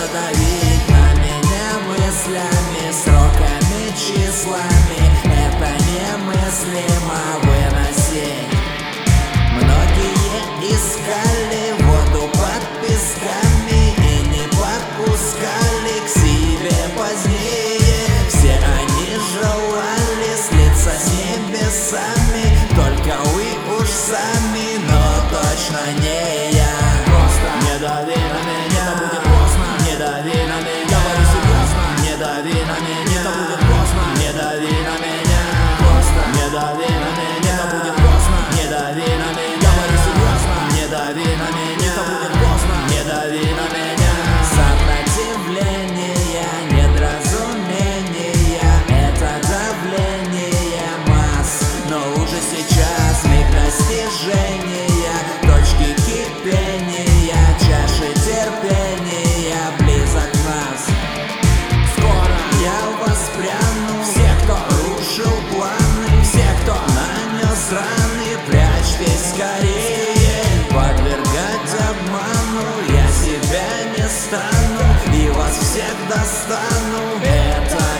надавить на меня мыслями, сроками, числами. Это немыслимо выносить. Многие искали воду под песками и не подпускали к себе позднее. Все они желали слиться с небесами, только вы уж сами, но точно не я. Не дави на меня, это будет поздно. Не дави на меня, говори серьезно. Не дави на меня, это будет поздно. Не дави на меня, просто не дави на меня, это будет поздно. Не дави на меня, говори серьезно. Не дави на меня, это будет поздно. Не дави на меня. Сопротивление, недоразумение, это давление масс. Но уже сейчас миг достижения, точки кипения, чаши терпения близок нас. Скоро я воспряну, все, кто рушил планы, все, кто нанес раны, прячьтесь скорее. Подвергать обману я себя не стану, и вас всех достану. Это